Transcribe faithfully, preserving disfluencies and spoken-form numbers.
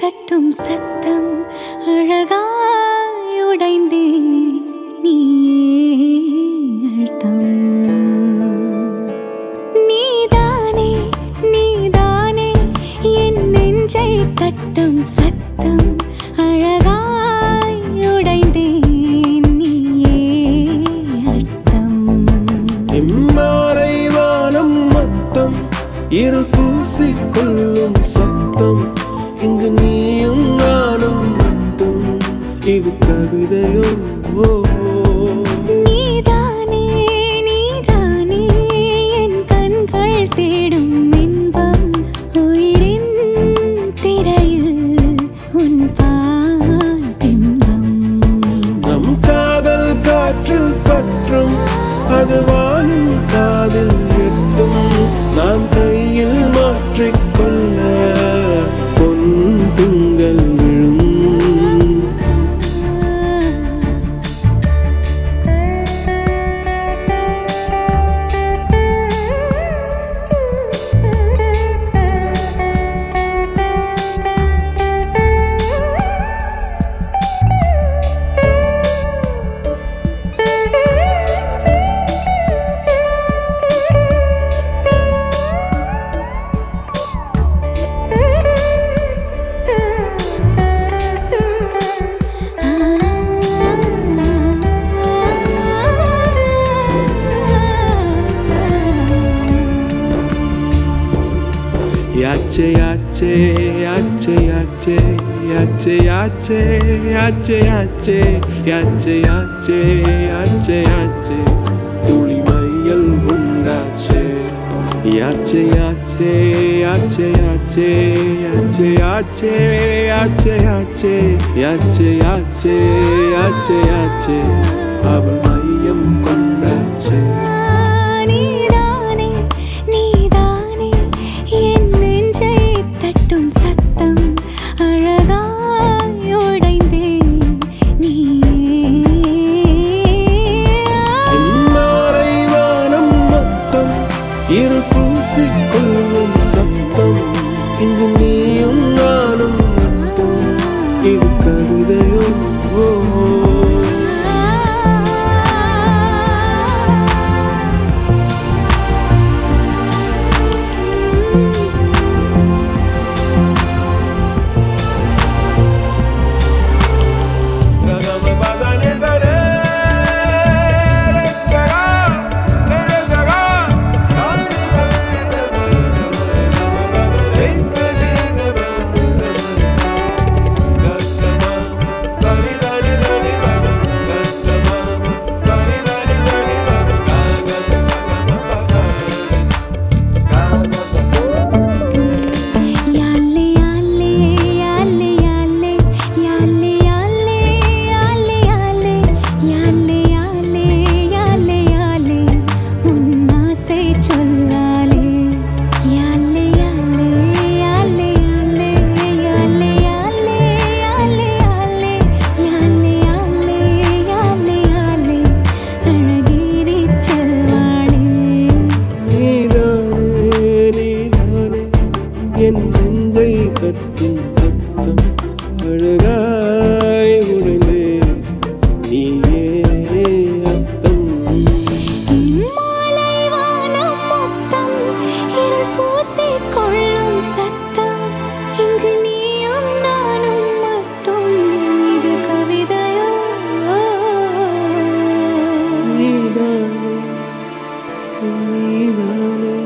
தட்டும் சத்தம் அழகாய் உடைந்தேன் நீயே அழுத்தம். நீதானே நீதானே என் நெஞ்சை தட்டும் சத்தம் அழகாய் உடைந்தேன் நீயே அழுத்தம். இம்மாறை வானம் மொத்தம் இரு பூசிக்கொள்ளும் சத்தம் இங்கு நீயும் நானும் மட்டும் இது கவிதையோ? நீதானே நீதானே என் கண்கள் தேடும் இன்பம் உயிரின் திரையில் உன் பால் பிம்பம். நம் காதல் காற்றில் பற்றும் அது வானின் காதில் எட்டும் நாம் கையில் மாற்றிக்கொள்ள பொன் திங்கள் விழும். Yache yache yache yache yache yache yache yache yache yache yache yache tuli mayal undache. Yache yache yache yache yache yache yache yache yache yache yache yache aval mayam kondache. நீதானே நீதானே என் நெஞ்சை தட்டும் சத்தம் அழகாய் உடைந்தேன் நீயே. இம்மாறை வானம் மொத்தம் இரு பூசிக்கொள்ளும் சத்தம் இங்கு நீயும் நானும் மட்டும் இது கவிதையோ? என் நெஞ்சை தட்டும் சத்தம் அழகாய் உடைந்தேன் நீயே அர்த்தம். மாலை வானம் மொத்தம் இருள் பூசிக்கொள்ளும் சத்தம் இங்கு நீயும் நானும் மட்டும் இது கவிதையோ? நீதானே நீதானே